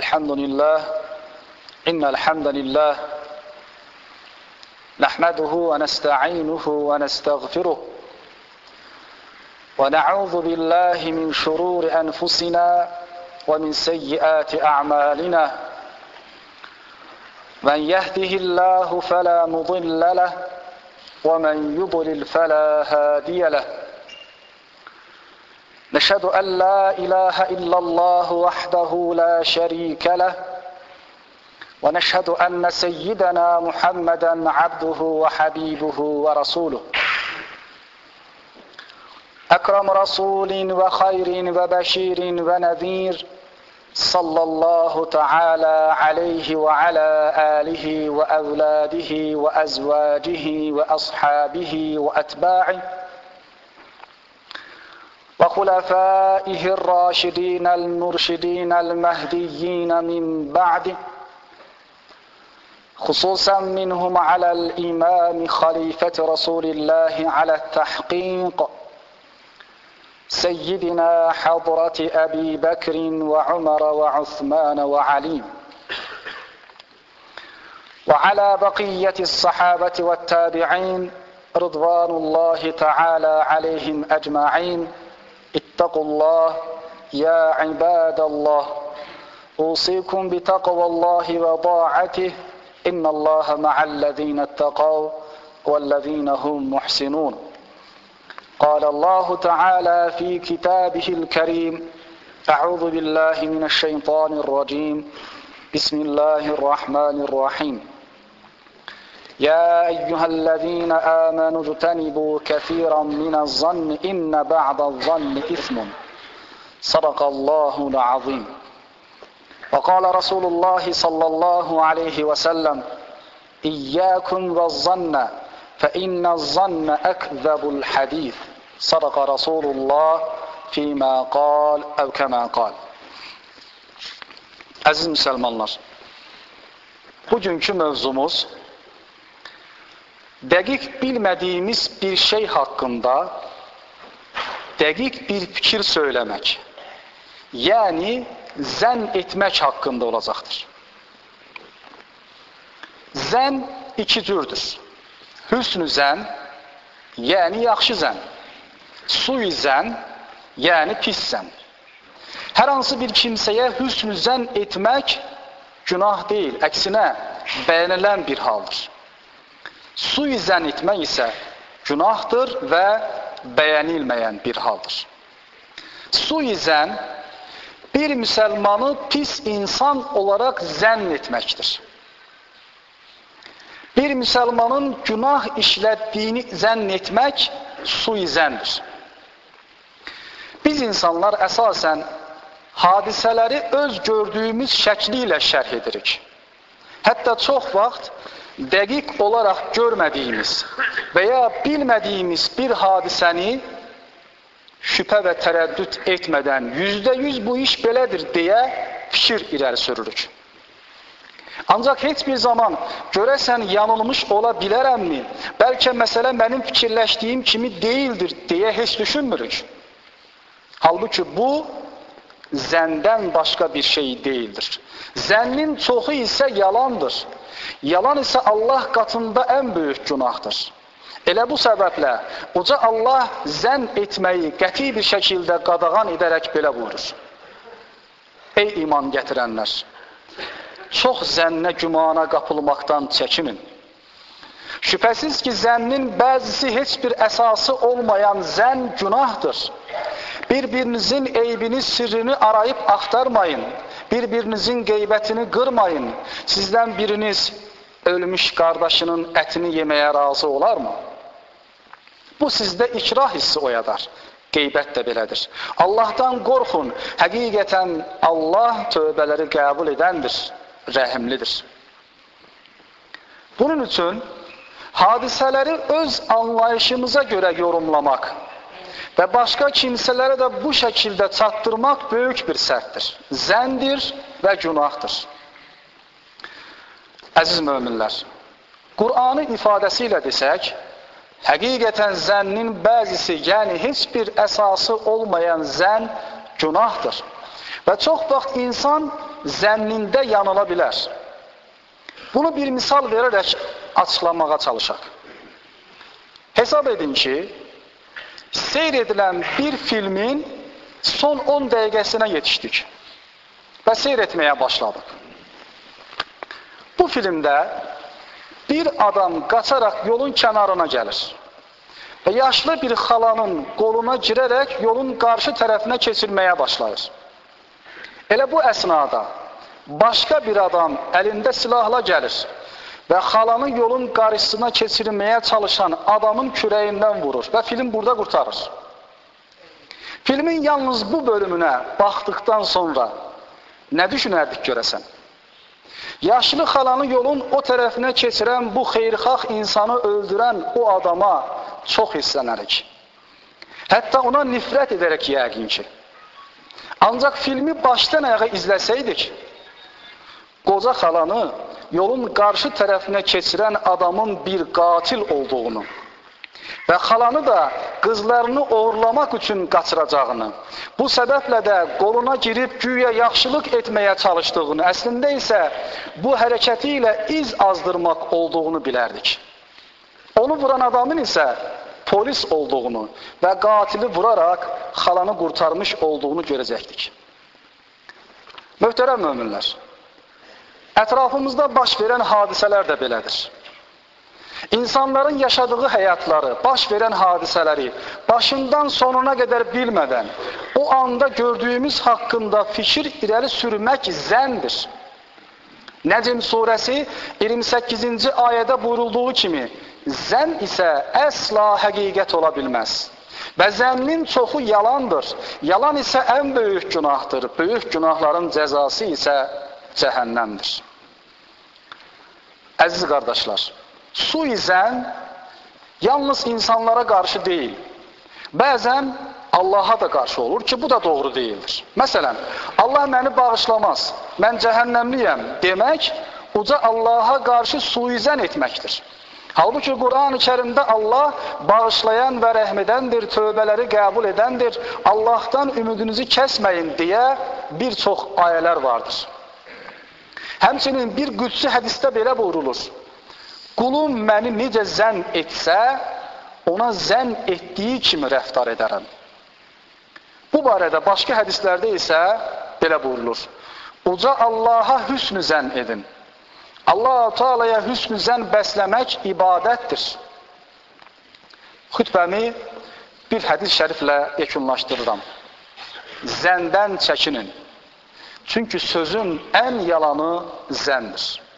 الحمد لله إن الحمد لله نحمده ونستعينه ونستغفره ونعوذ بالله من شرور أنفسنا ومن سيئات أعمالنا من يهده الله فلا مضل له ومن يضلل فلا هادي له نشهد أن لا إله إلا الله وحده لا شريك له ونشهد أن سيدنا محمدا عبده وحبيبه ورسوله أكرم رسول وخير وبشير ونذير صلى الله تعالى عليه وعلى آله وأولاده وأزواجه وأصحابه وأتباعه وخلفائه الراشدين المرشدين المهديين من بعده خصوصا منهم على الإمام خليفة رسول الله على التحقيق سيدنا حضرة أبي بكر وعمر وعثمان وعلي وعلى بقية الصحابة والتابعين رضوان الله تعالى عليهم أجمعين اتقوا الله يا عباد الله أوصيكم بتقوى الله وطاعته إن الله مع الذين اتقوا والذين هم محسنون قال الله تعالى في كتابه الكريم أعوذ بالله من الشيطان الرجيم بسم الله الرحمن الرحيم يا أيها الذين آمنوا اجتنبوا كثيرا من الظن إن بعض الظن إثم صدق الله العظيم وقال رسول الله صلى الله عليه وسلم إياكم والظن فإن الظن أكذب الحديث صدق رسول الله فيما قال أو كما قال. Aziz Müslümanlar, bugünkü mövzumuz dəqiq bilmədiyimiz bir şey haqqında dəqiq bir fikir söyləmək, yəni zənn etmək haqqında olacaqdır. Zənn iki cürdür. Hüsnü zənn, yəni yaxşı zənn. Sui zənn, yəni pis zənn. Hər hansı bir kimsəyə hüsnü zənn etmək günah deyil, əksinə bəyənilən bir haldır. Sui zənn etmək isə günahdır və bəyənilməyən bir haldır. Sui zənn bir müsəlmanı pis insan olaraq zənn etməkdir. Bir müsəlmanın günah işlətdiyini zənn etmək sui zənndir. Biz insanlar əsasən hadisələri öz gördüyümüz şəkli ilə şərh edirik. Hətta çox vaxt dəqiq olaraq görmədiyimiz və ya bilmədiyimiz bir hadisəni şübhə və tərəddüd etmədən %100 bu iş belədir deyə fikir irəli sürürük. Ancaq heç bir zaman görəsən yanılmış ola bilərəmmi, bəlkə məsələ mənim fikirləşdiyim kimi deyildir deyə heç düşünmürük. Halbuki bu zəndən başqa bir şey deyildir. Zənnin çoxu isə yalandır. Yalan isə Allah qatında ən böyük günahdır. Elə bu səbəblə uca Allah zənn etməyi qəti bir şəkildə qadağan edərək belə buyurur. Ey iman gətirənlər! Çox zənnə, gümana qapılmaqdan çəkinin. Şübhəsiz ki, zənnin bəzisi heç bir əsası olmayan zənn günahdır. Bir-birinizin eybini, sirrini arayıb axtarmayın. Bir-birinizin qeybətini qırmayın. Sizdən biriniz ölmüş qardaşının ətini yeməyə razı olarmı? Bu sizdə ikrah hissi oyadar. Qeybət də belədir. Allahdan qorxun. Həqiqətən Allah tövbələri qəbul edəndir, rəhimlidir. Bunun üçün hadisələri öz anlayışımıza görə yorumlamaq və başqa kimsələrə də bu şəkildə çatdırmaq böyük bir səhvdir. Zəndir və günahdır. Əziz möminlər, Qur'anı ifadəsi ilə desək, həqiqətən zənnin bəzisi, yəni heç bir əsası olmayan zənn günahdır. Və çox vaxt insan zənnində yanıla bilər. Bunu bir misal verərək açıqlamağa çalışaq. Hesab edin ki, seyr edilən bir filmin son 10 dəqiqəsinə yetişdik və seyr etməyə başladıq. Bu filmdə bir adam qaçaraq yolun kənarına gəlir və yaşlı bir xalanın qoluna girərək yolun qarşı tərəfinə keçirməyə başlayır. Elə bu əsnada başqa bir adam əlində silahla gəlir və xalanı yolun qarşısına keçirməyə çalışan adamın kürəyindən vurur və film burada qurtarır. Filmin yalnız bu bölümünə baxdıqdan sonra nə düşünərdik görəsən? Yaşlı xalanı yolun o tərəfinə keçirən bu xeyrxah insanı öldürən o adama çox hissənərik. Hətta ona nifrət edərək yəqin ki. Ancaq filmi başdan ayağa izləsəydik, qoca xalanı yolun qarşı tərəfinə keçirən adamın bir qatil olduğunu və xalanı da qızlarını oğurlamaq üçün qaçıracağını, bu səbəblə də qoluna girib güya yaxşılıq etməyə çalışdığını, əslində isə bu hərəkəti ilə iz azdırmaq olduğunu bilərdik. Onu vuran adamın isə polis olduğunu və qatili vuraraq xalanı qurtarmış olduğunu görəcəkdik. Möhtərəm möminlər, ətrafımızda baş verən hadisələr də belədir. İnsanların yaşadığı həyatları, baş verən hadisələri başından sonuna qədər bilmədən o anda gördüyümüz haqqında fikir irəli sürmək zəndir. Nəcm surəsi 28-ci ayədə buyurulduğu kimi, zənn isə əsla həqiqət ola bilməz. Və zənnin çoxu yalandır. Yalan isə ən böyük günahdır. Böyük günahların cəzası isə cəhənnəmdir. Əziz qardaşlar, suizən yalnız insanlara qarşı deyil, bəzən Allaha da qarşı olur ki, bu da doğru deyildir. Məsələn, Allah məni bağışlamaz, mən cəhənnəmliyəm demək, uca Allaha qarşı suizən etməkdir. Halbuki Quran-ı Kərimdə Allah bağışlayan və rəhm edəndir, tövbələri qəbul edəndir, Allahdan ümidinizi kəsməyin deyə bir çox ayələr vardır. Həmçinin bir qüdsi hədisdə belə buyurulur. Qulum məni necə zənn etsə, ona zənn etdiyi kimi rəftar edərəm. Bu barədə başqa hədislərdə isə belə buyurulur. Uca Allaha hüsnü zənn edin. Allah-u Teala'ya hüsnü zənn bəsləmək ibadətdir. Xütbəmi bir hədis şəriflə yekunlaşdırıram. Zəndən çəkinin. Çünki sözün ən yalanı zəndir.